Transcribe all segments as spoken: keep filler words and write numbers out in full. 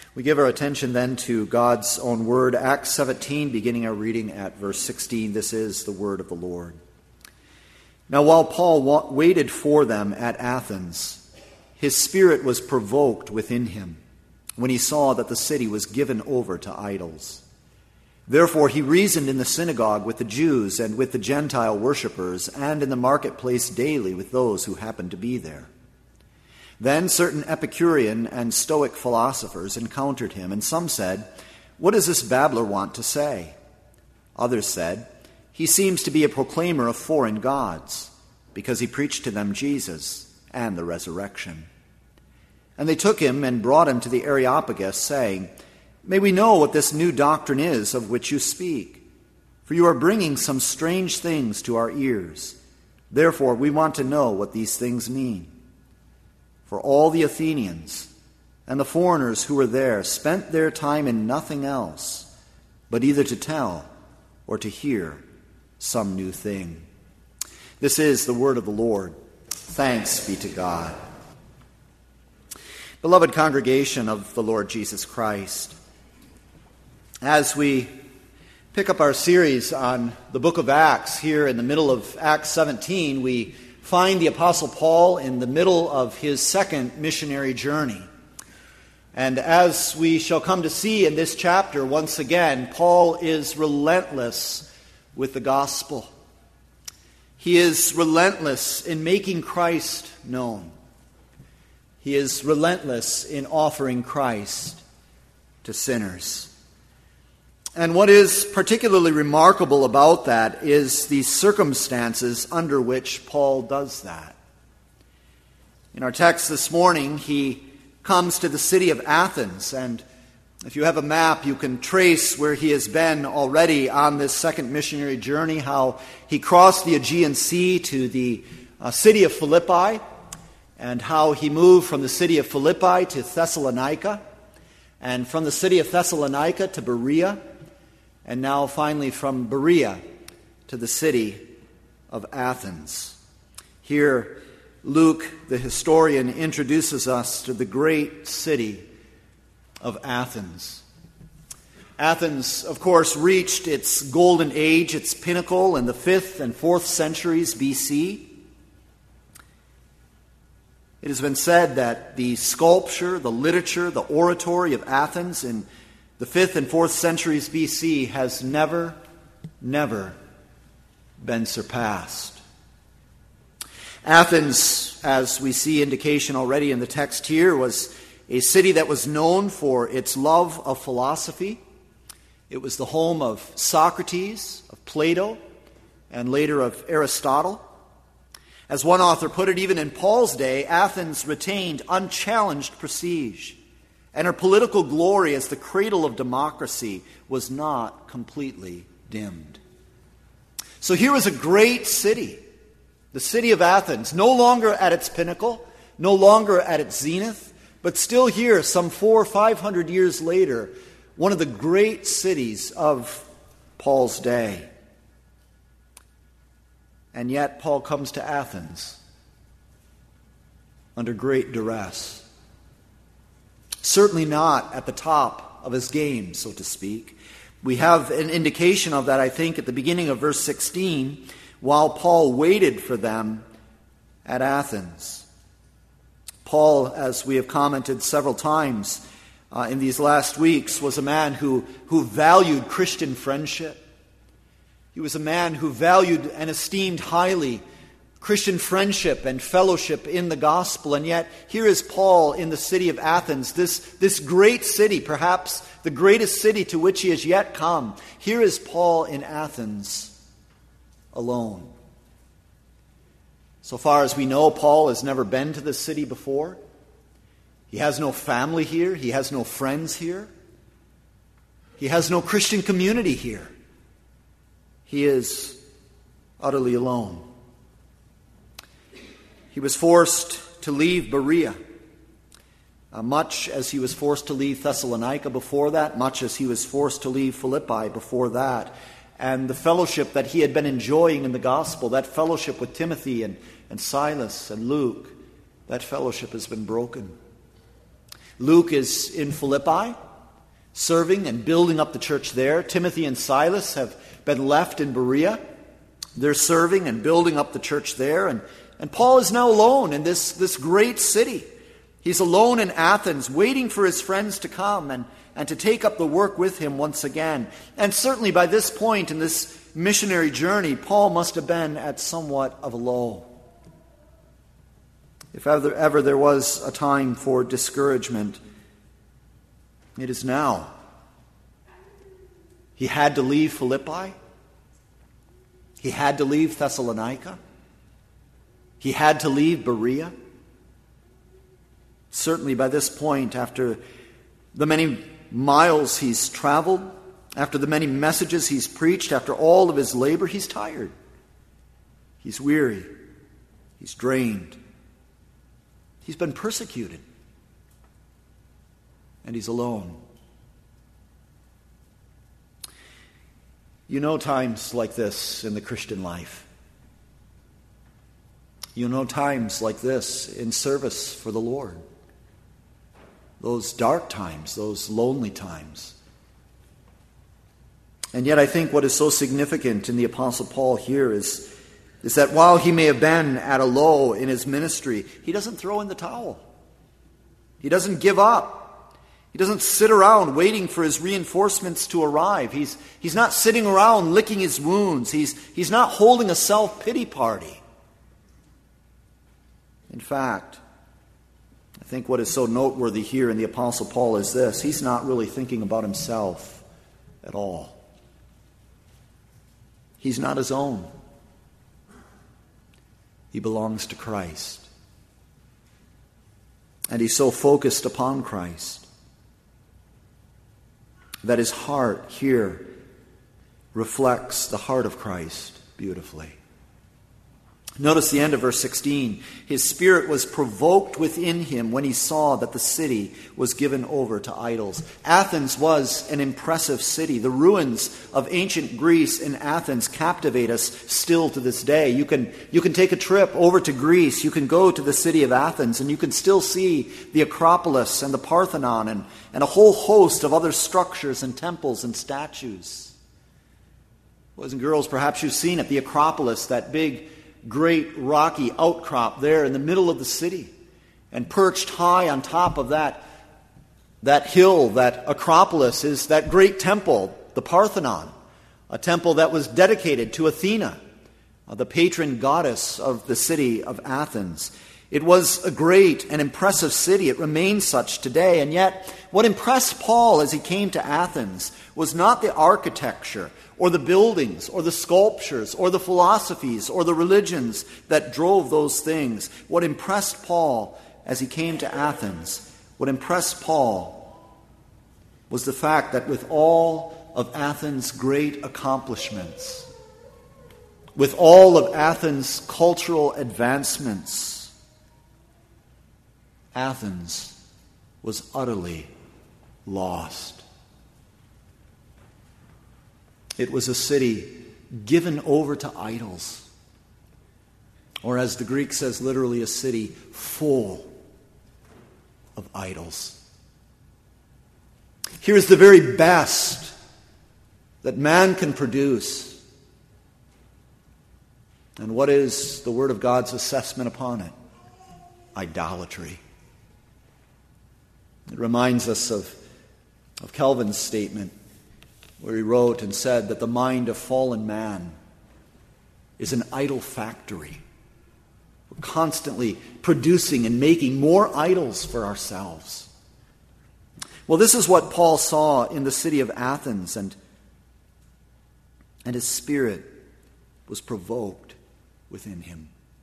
We give our attention then to God's own word, Acts seventeen, beginning our reading at verse sixteen. This is the word of the Lord. Now while Paul wa- waited for them at Athens, his spirit was provoked within him when he saw that the city was given over to idols. Therefore he reasoned in the synagogue with the Jews and with the Gentile worshippers, and in the marketplace daily with those who happened to be there. Then certain Epicurean and Stoic philosophers encountered him, and some said, "What does this babbler want to say?" Others said, "He seems to be a proclaimer of foreign gods, because he preached to them Jesus and the resurrection." And they took him and brought him to the Areopagus, saying, "May we know what this new doctrine is of which you speak? For you are bringing some strange things to our ears. Therefore we want to know what these things mean." For all the Athenians and the foreigners who were there spent their time in nothing else, but either to tell or to hear some new thing. This is the word of the Lord. Thanks be to God. Beloved congregation of the Lord Jesus Christ, as we pick up our series on the book of Acts, here in the middle of Acts seventeen, we find the Apostle Paul in the middle of his second missionary journey. And as we shall come to see in this chapter, once again, Paul is relentless with the gospel. He is relentless in making Christ known. He is relentless in offering Christ to sinners. And what is particularly remarkable about that is the circumstances under which Paul does that. In our text this morning, he comes to the city of Athens, and if you have a map, you can trace where he has been already on this second missionary journey, how he crossed the Aegean Sea to the uh, city of Philippi, and how he moved from the city of Philippi to Thessalonica, and from the city of Thessalonica to Berea, and now finally from Berea to the city of Athens. Here, Luke, the historian, introduces us to the great city of Athens. Athens, of course, reached its golden age, its pinnacle, in the fifth and fourth centuries B C. It has been said that the sculpture, the literature, the oratory of Athens in the fifth and fourth centuries B C has never, never been surpassed. Athens, as we see indication already in the text here, was a city that was known for its love of philosophy. It was the home of Socrates, of Plato, and later of Aristotle. As one author put it, even in Paul's day, Athens retained unchallenged prestige, and her political glory as the cradle of democracy was not completely dimmed. So here was a great city, the city of Athens, no longer at its pinnacle, no longer at its zenith, but still here, some four or five hundred years later, one of the great cities of Paul's day. And yet Paul comes to Athens under great duress. Certainly not at the top of his game, so to speak. We have an indication of that, I think, at the beginning of verse sixteen, while Paul waited for them at Athens. Paul, as we have commented several times uh, in these last weeks, was a man who, who valued Christian friendship. He was a man who valued and esteemed highly Christian friendship and fellowship in the gospel. And yet, here is Paul in the city of Athens, this, this great city, perhaps the greatest city to which he has yet come. Here is Paul in Athens alone. So far as we know, Paul has never been to this city before. He has no family here. He has no friends here. He has no Christian community here. He is utterly alone. He was forced to leave Berea, uh, much as he was forced to leave Thessalonica before that, much as he was forced to leave Philippi before that. And the fellowship that he had been enjoying in the gospel, that fellowship with Timothy and, and Silas and Luke, that fellowship has been broken. Luke is in Philippi, serving and building up the church there. Timothy and Silas have been left in Berea. They're serving and building up the church there. And, and Paul is now alone in this, this great city. He's alone in Athens, waiting for his friends to come and, and to take up the work with him once again. And certainly by this point in this missionary journey, Paul must have been at somewhat of a low. If ever, ever there was a time for discouragement, it is now. He had to leave Philippi. He had to leave Thessalonica. He had to leave Berea. Certainly by this point, after the many miles he's traveled, after the many messages he's preached, after all of his labor, he's tired. He's weary. He's drained. He's been persecuted. And he's alone. You know times like this in the Christian life. You know times like this in service for the Lord. Those dark times, those lonely times. And yet I think what is so significant in the Apostle Paul here is, is that while he may have been at a low in his ministry, he doesn't throw in the towel. He doesn't give up. He doesn't sit around waiting for his reinforcements to arrive. He's, he's not sitting around licking his wounds. He's, he's not holding a self-pity party. In fact, I think what is so noteworthy here in the Apostle Paul is this. He's not really thinking about himself at all. He's not his own. He belongs to Christ. And he's so focused upon Christ that his heart here reflects the heart of Christ beautifully. Notice the end of verse sixteen. His spirit was provoked within him when he saw that the city was given over to idols. Athens was an impressive city. The ruins of ancient Greece in Athens captivate us still to this day. You can, you can take a trip over to Greece. You can go to the city of Athens and you can still see the Acropolis and the Parthenon and, and a whole host of other structures and temples and statues. Boys and girls, perhaps you've seen it, the Acropolis, that big great rocky outcrop there in the middle of the city. And perched high on top of that, that hill, that Acropolis, is that great temple, the Parthenon, a temple that was dedicated to Athena, the patron goddess of the city of Athens. It was a great and impressive city. It remains such today. And yet, what impressed Paul as he came to Athens was not the architecture or the buildings, or the sculptures, or the philosophies, or the religions that drove those things. What impressed Paul as he came to Athens, what impressed Paul was the fact that with all of Athens' great accomplishments, with all of Athens' cultural advancements, Athens was utterly lost. It was a city given over to idols. Or as the Greek says, literally a city full of idols. Here's the very best that man can produce. And what is the Word of God's assessment upon it? Idolatry. It reminds us of, of Calvin's statement, where he wrote and said that the mind of fallen man is an idol factory. We're constantly producing and making more idols for ourselves. Well, this is what Paul saw in the city of Athens, and, and his spirit was provoked within him.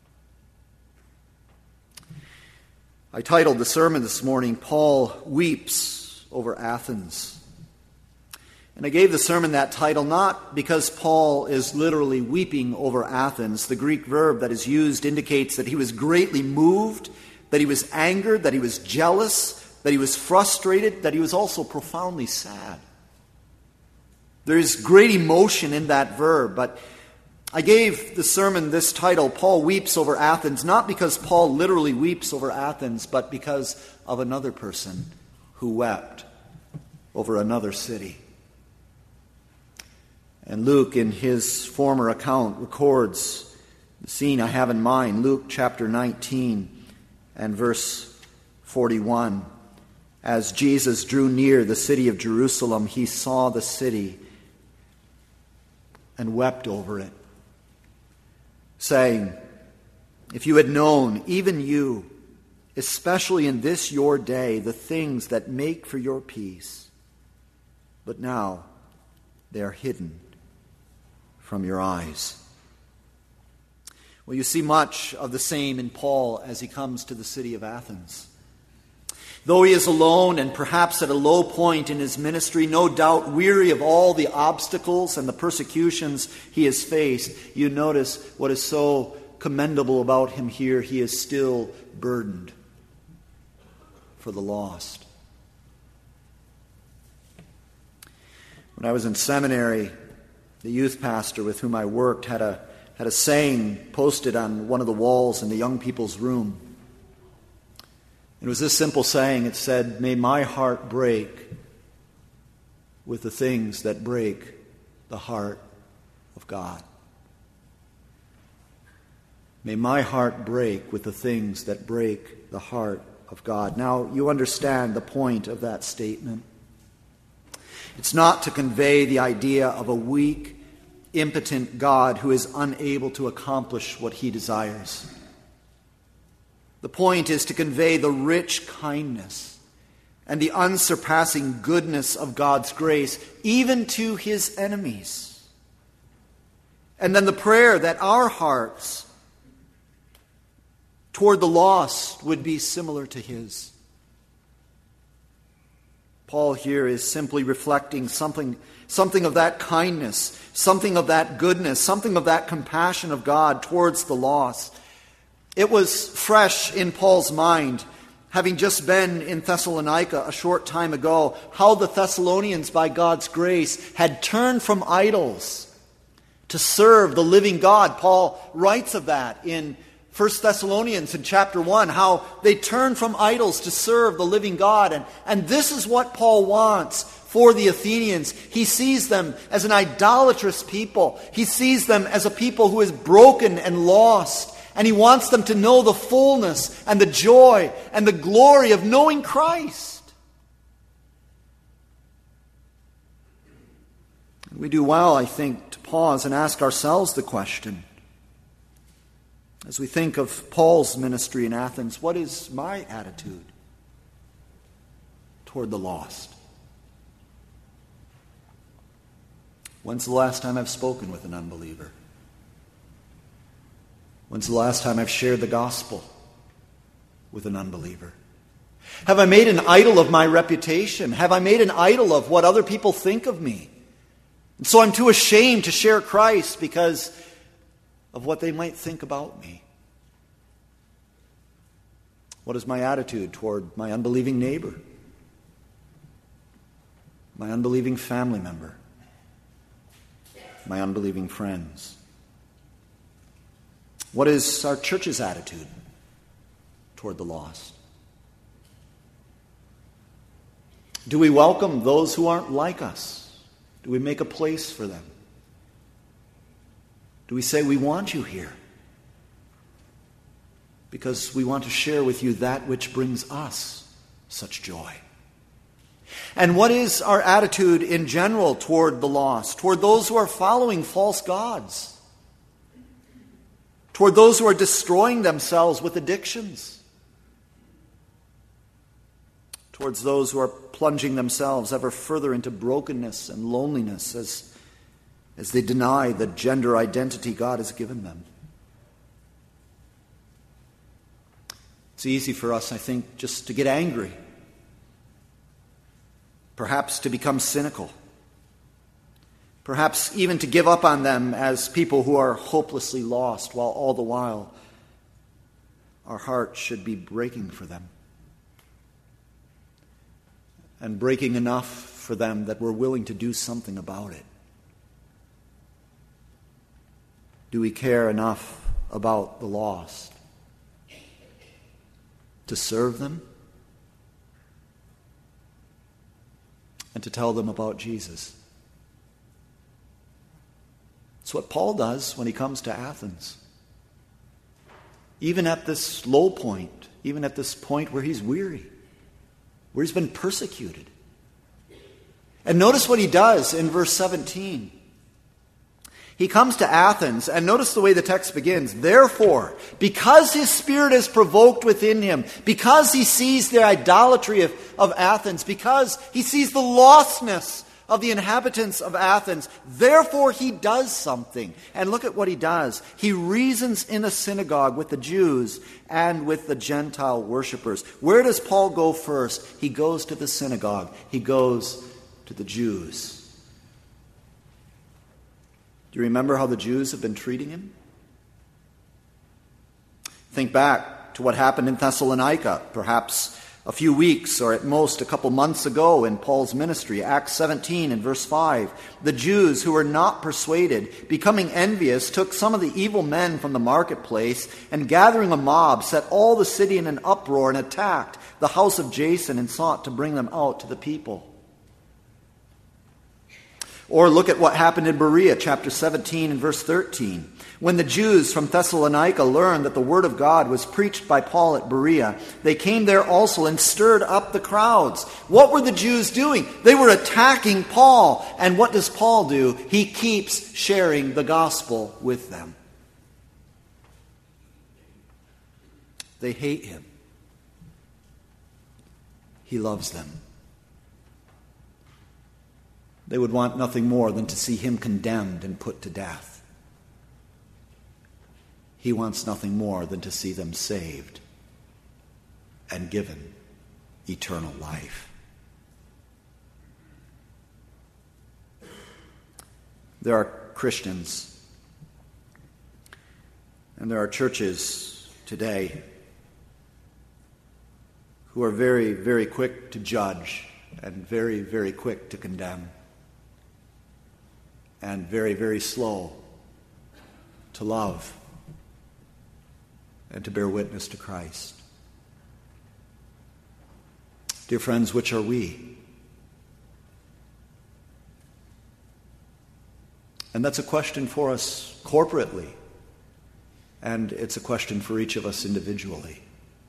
I titled the sermon this morning, Paul Weeps Over Athens. And I gave the sermon that title not because Paul is literally weeping over Athens. The Greek verb that is used indicates that he was greatly moved, that he was angered, that he was jealous, that he was frustrated, that he was also profoundly sad. There is great emotion in that verb, but I gave the sermon this title, Paul Weeps Over Athens, not because Paul literally weeps over Athens, but because of another person who wept over another city. And Luke, in his former account, records the scene I have in mind, Luke chapter nineteen and verse forty-one. As Jesus drew near the city of Jerusalem, he saw the city and wept over it, saying, "If you had known, even you, especially in this your day, the things that make for your peace, but now they are hidden from your eyes." Well, you see much of the same in Paul as he comes to the city of Athens. Though he is alone and perhaps at a low point in his ministry, no doubt weary of all the obstacles and the persecutions he has faced, you notice what is so commendable about him here. He is still burdened for the lost. When I was in seminary, the youth pastor with whom I worked had a had a saying posted on one of the walls in the young people's room. It was this simple saying. It said, "May my heart break with the things that break the heart of God." May my heart break with the things that break the heart of God. Now, you understand the point of that statement. It's not to convey the idea of a weak, impotent God who is unable to accomplish what he desires. The point is to convey the rich kindness and the unsurpassing goodness of God's grace, even to his enemies. And then the prayer that our hearts toward the lost would be similar to his. Paul here is simply reflecting something, something of that kindness, something of that goodness, something of that compassion of God towards the lost. It was fresh in Paul's mind, having just been in Thessalonica a short time ago, how the Thessalonians, by God's grace, had turned from idols to serve the living God. Paul writes of that in First Thessalonians in chapter one, how they turned from idols to serve the living God. And, and this is what Paul wants for the Athenians. He sees them as an idolatrous people. He sees them as a people who is broken and lost. And he wants them to know the fullness and the joy and the glory of knowing Christ. We do well, I think, to pause and ask ourselves the question, as we think of Paul's ministry in Athens, what is my attitude toward the lost? When's the last time I've spoken with an unbeliever? When's the last time I've shared the gospel with an unbeliever? Have I made an idol of my reputation? Have I made an idol of what other people think of me? And so I'm too ashamed to share Christ because of what they might think about me. What is my attitude toward my unbelieving neighbor? My unbelieving family member? My unbelieving friends? What is our church's attitude toward the lost? Do we welcome those who aren't like us? Do we make a place for them? Do we say, we want you here because we want to share with you that which brings us such joy? And what is our attitude in general toward the lost, toward those who are following false gods, toward those who are destroying themselves with addictions, towards those who are plunging themselves ever further into brokenness and loneliness as as they deny the gender identity God has given them? It's easy for us, I think, just to get angry, perhaps to become cynical, perhaps even to give up on them as people who are hopelessly lost, while all the while our hearts should be breaking for them, and breaking enough for them that we're willing to do something about it. Do we care enough about the lost to serve them? and to tell them about Jesus. It's what Paul does when he comes to Athens. Even at this low point, even at this point where he's weary, where he's been persecuted. And notice what he does in verse seventeen. He comes to Athens, and notice the way the text begins. Therefore, because his spirit is provoked within him, because he sees the idolatry of, of Athens, because he sees the lostness of the inhabitants of Athens, therefore he does something. And look at what he does. He reasons in a synagogue with the Jews and with the Gentile worshippers. Where does Paul go first? He goes to the synagogue. He goes to the Jews. Do you remember how the Jews have been treating him? Think back to what happened in Thessalonica, perhaps a few weeks or at most a couple months ago in Paul's ministry. Acts seventeen and verse five. The Jews who were not persuaded, becoming envious, took some of the evil men from the marketplace and gathering a mob, set all the city in an uproar and attacked the house of Jason and sought to bring them out to the people. Or look at what happened in Berea, chapter seventeen and verse thirteen. When the Jews from Thessalonica learned that the word of God was preached by Paul at Berea, they came there also and stirred up the crowds. What were the Jews doing? They were attacking Paul. And what does Paul do? He keeps sharing the gospel with them. They hate him. He loves them. They would want nothing more than to see him condemned and put to death. He wants nothing more than to see them saved and given eternal life. There are Christians and there are churches today who are very, very quick to judge and very, very quick to condemn. And very, very slow to love and to bear witness to Christ. Dear friends, which are we? And that's a question for us corporately, and it's a question for each of us individually.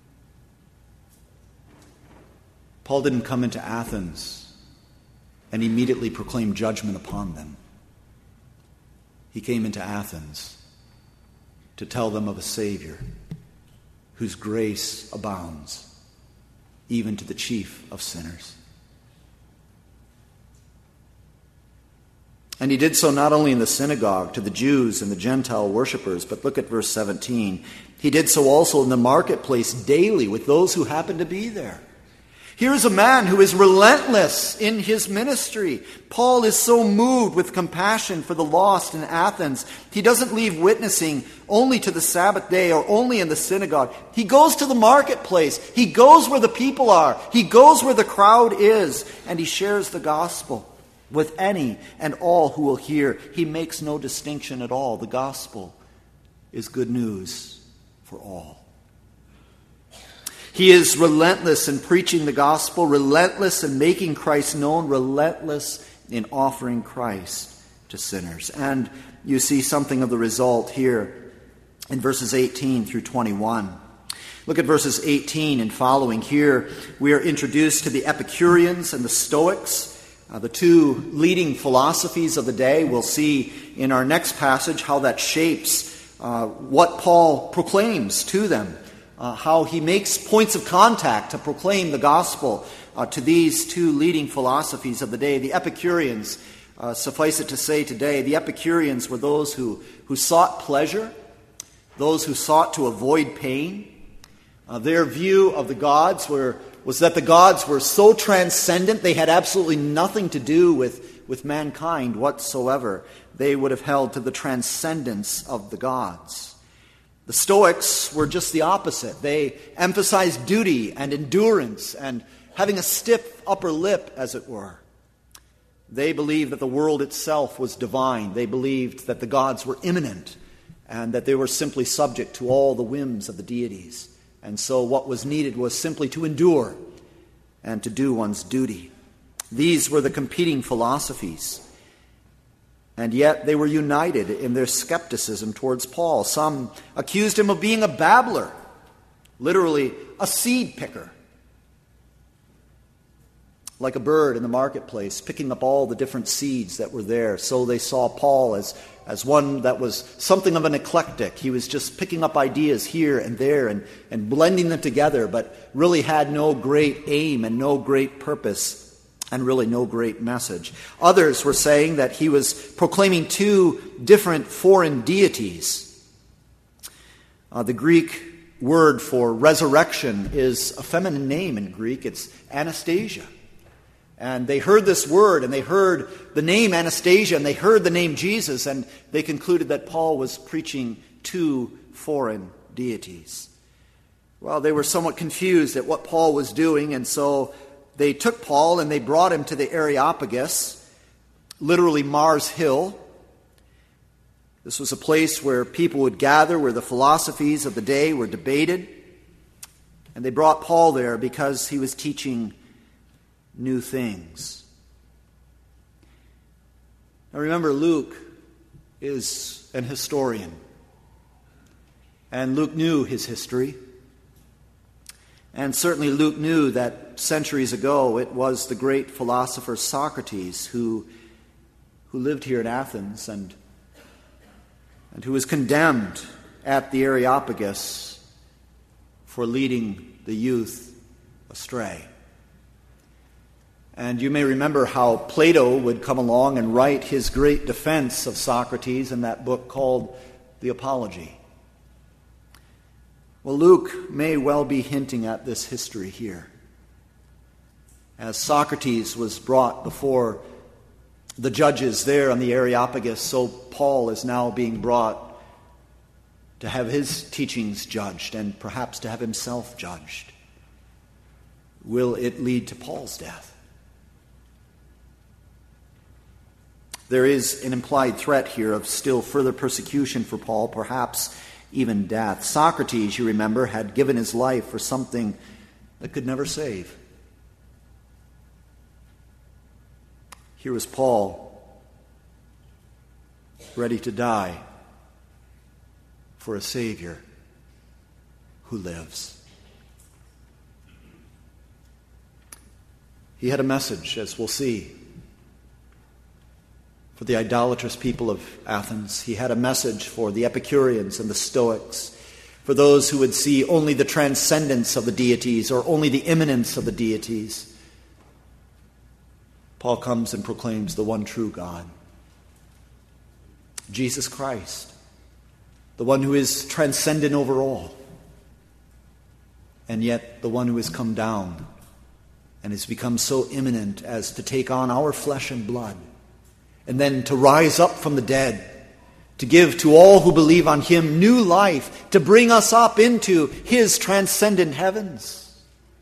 Paul didn't come into Athens and immediately proclaim judgment upon them. He came into Athens to tell them of a Savior whose grace abounds even to the chief of sinners. And he did so not only in the synagogue to the Jews and the Gentile worshippers, but look at verse seventeen. He did so also in the marketplace daily with those who happened to be there. Here is a man who is relentless in his ministry. Paul is so moved with compassion for the lost in Athens. He doesn't leave witnessing only to the Sabbath day or only in the synagogue. He goes to the marketplace. He goes where the people are. He goes where the crowd is. And he shares the gospel with any and all who will hear. He makes no distinction at all. The gospel is good news for all. He is relentless in preaching the gospel, relentless in making Christ known, relentless in offering Christ to sinners. And you see something of the result here in verses eighteen through twenty-one. Look at verses eighteen and following. Here we are introduced to the Epicureans and the Stoics, uh, the two leading philosophies of the day. We'll see in our next passage how that shapes uh, what Paul proclaims to them. Uh, how he makes points of contact to proclaim the gospel uh, to these two leading philosophies of the day. The Epicureans, uh, suffice it to say today, the Epicureans were those who, who sought pleasure, those who sought to avoid pain. Uh, their view of the gods were, was that the gods were so transcendent, they had absolutely nothing to do with, with mankind whatsoever. They would have held to the transcendence of the gods. The Stoics were just the opposite. They emphasized duty and endurance and having a stiff upper lip, as it were. They believed that the world itself was divine. They believed that the gods were immanent and that they were simply subject to all the whims of the deities. And so what was needed was simply to endure and to do one's duty. These were the competing philosophies. And yet they were united in their skepticism towards Paul. Some accused him of being a babbler, literally a seed picker, like a bird in the marketplace, picking up all the different seeds that were there. So they saw Paul as, as one that was something of an eclectic. He was just picking up ideas here and there and, and blending them together, but really had no great aim and no great purpose and really no great message. Others were saying that he was proclaiming two different foreign deities. Uh, the Greek word for resurrection is a feminine name in Greek. It's Anastasia. And they heard this word, and they heard the name Anastasia, and they heard the name Jesus, and they concluded that Paul was preaching two foreign deities. Well, they were somewhat confused at what Paul was doing, and so they took Paul and they brought him to the Areopagus, literally Mars Hill. This was a place where people would gather, where the philosophies of the day were debated. And they brought Paul there because he was teaching new things. Now remember, Luke is an historian. And Luke knew his history. And certainly Luke knew that centuries ago it was the great philosopher Socrates who, who lived here in Athens and, and who was condemned at the Areopagus for leading the youth astray. And you may remember how Plato would come along and write his great defense of Socrates in that book called The Apology. Well, Luke may well be hinting at this history here. As Socrates was brought before the judges there on the Areopagus, so Paul is now being brought to have his teachings judged and perhaps to have himself judged. Will it lead to Paul's death? There is an implied threat here of still further persecution for Paul, perhaps even death. Socrates, you remember, had given his life for something that could never save. Here was Paul, ready to die for a Savior who lives. He had a message, as we'll see, for the idolatrous people of Athens. He had a message for the Epicureans and the Stoics, for those who would see only the transcendence of the deities or only the immanence of the deities. Paul comes and proclaims the one true God, Jesus Christ, the one who is transcendent over all, and yet the one who has come down and has become so immanent as to take on our flesh and blood, and then to rise up from the dead, to give to all who believe on him new life, to bring us up into his transcendent heavens.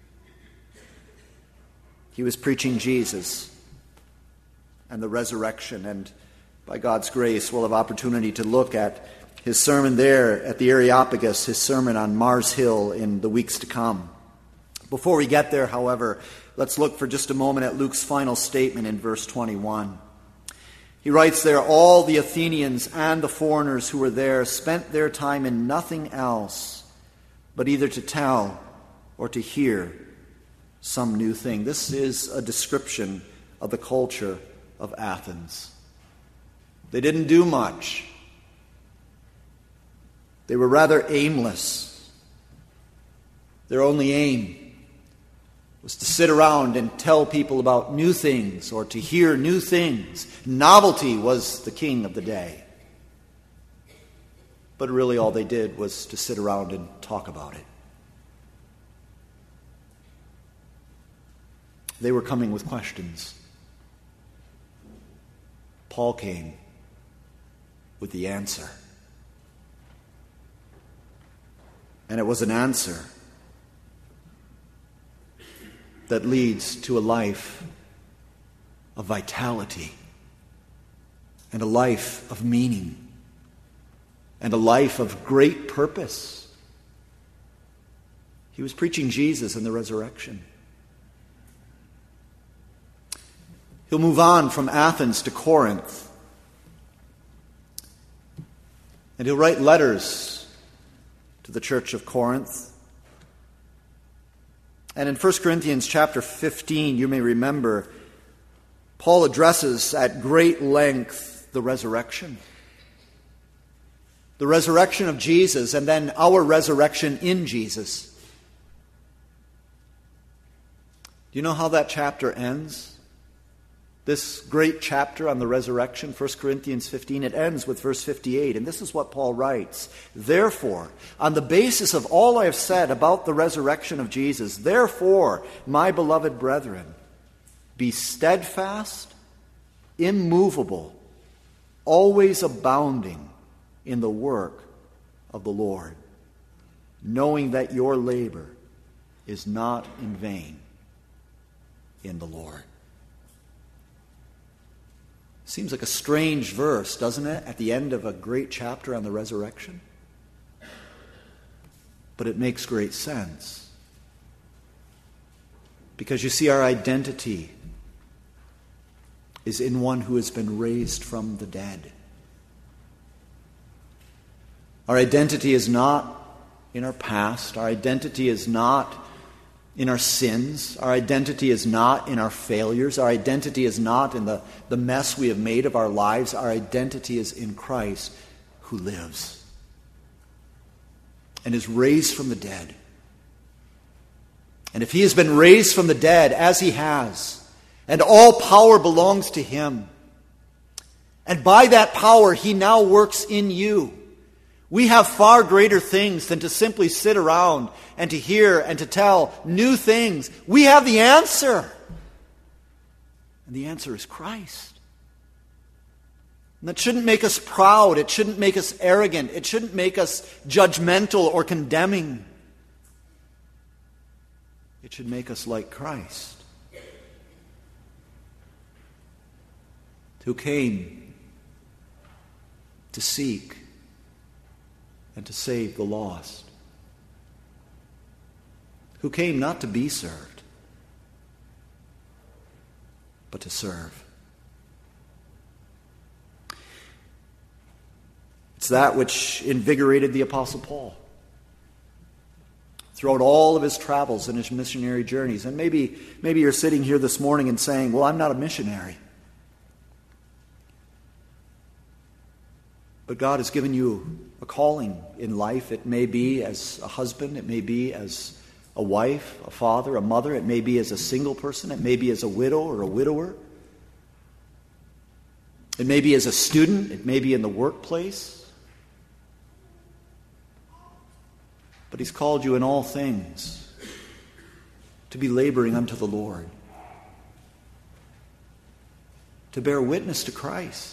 He was preaching Jesus and the resurrection, and by God's grace we'll have opportunity to look at his sermon there at the Areopagus, his sermon on Mars Hill in the weeks to come. Before we get there, however, let's look for just a moment at Luke's final statement in verse twenty-one. He writes there, all the Athenians and the foreigners who were there spent their time in nothing else but either to tell or to hear some new thing. This is a description of the culture of Athens. They didn't do much. They were rather aimless. Their only aim was to sit around and tell people about new things or to hear new things. Novelty was the king of the day. But really all they did was to sit around and talk about it. They were coming with questions. Paul came with the answer. And it was an answer that leads to a life of vitality and a life of meaning and a life of great purpose. He was preaching Jesus and the resurrection. He'll move on from Athens to Corinth. And he'll write letters to the church of Corinth. And in First Corinthians chapter fifteen, you may remember, Paul addresses at great length the resurrection. The resurrection of Jesus, and then our resurrection in Jesus. Do you know how that chapter ends? This great chapter on the resurrection, First Corinthians fifteen, it ends with verse fifty-eight. And this is what Paul writes. Therefore, on the basis of all I have said about the resurrection of Jesus, therefore, my beloved brethren, be steadfast, immovable, always abounding in the work of the Lord, knowing that your labor is not in vain in the Lord. Seems like a strange verse, doesn't it, at the end of a great chapter on the resurrection? But it makes great sense. Because you see, our identity is in one who has been raised from the dead. Our identity is not in our past. Our identity is not in our sins. Our identity is not in our failures. Our identity is not in the, the mess we have made of our lives. Our identity is in Christ who lives and is raised from the dead. And if he has been raised from the dead, as he has, and all power belongs to him, and by that power he now works in you, we have far greater things than to simply sit around and to hear and to tell new things. We have the answer. And the answer is Christ. And that shouldn't make us proud. It shouldn't make us arrogant. It shouldn't make us judgmental or condemning. It should make us like Christ, who came to seek and to save the lost, who came not to be served, but to serve. It's that which invigorated the Apostle Paul throughout all of his travels and his missionary journeys. And maybe, maybe you're sitting here this morning and saying, well, I'm not a missionary. But God has given you a calling in life. It may be as a husband. It may be as a wife, a father, a mother. It may be as a single person. It may be as a widow or a widower. It may be as a student. It may be in the workplace. But he's called you in all things to be laboring unto the Lord, to bear witness to Christ.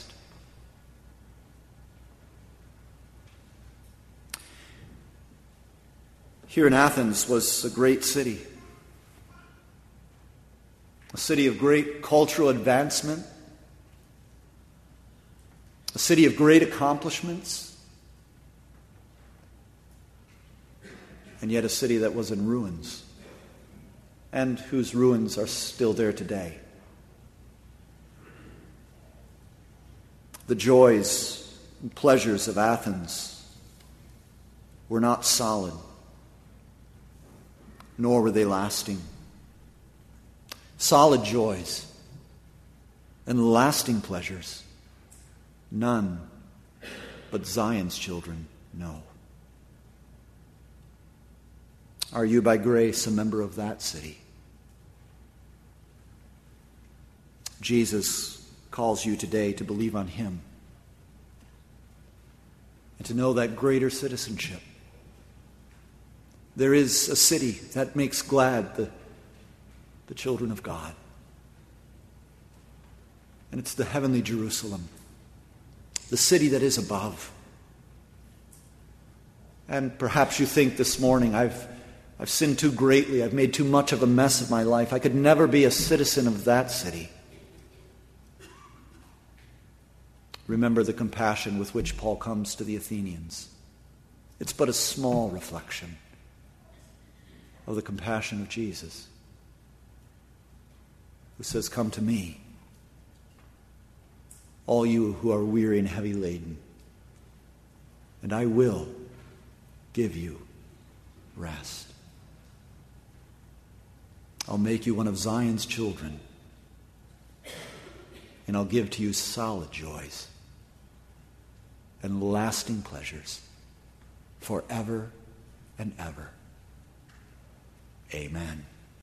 Here in Athens was a great city, a city of great cultural advancement, a city of great accomplishments, and yet a city that was in ruins, and whose ruins are still there today. The joys and pleasures of Athens were not solid, nor were they lasting. Solid joys and lasting pleasures, none but Zion's children know. Are you by grace a member of that city? Jesus calls you today to believe on him and to know that greater citizenship. There is a city that makes glad the, the children of God. And it's the heavenly Jerusalem, the city that is above. And perhaps you think this morning, I've, I've sinned too greatly, I've made too much of a mess of my life. I could never be a citizen of that city. Remember the compassion with which Paul comes to the Athenians. It's but a small reflection of the compassion of Jesus, who says, come to me, all you who are weary and heavy laden, and I will give you rest. I'll make you one of Zion's children, and I'll give to you solid joys and lasting pleasures forever and ever. Amen.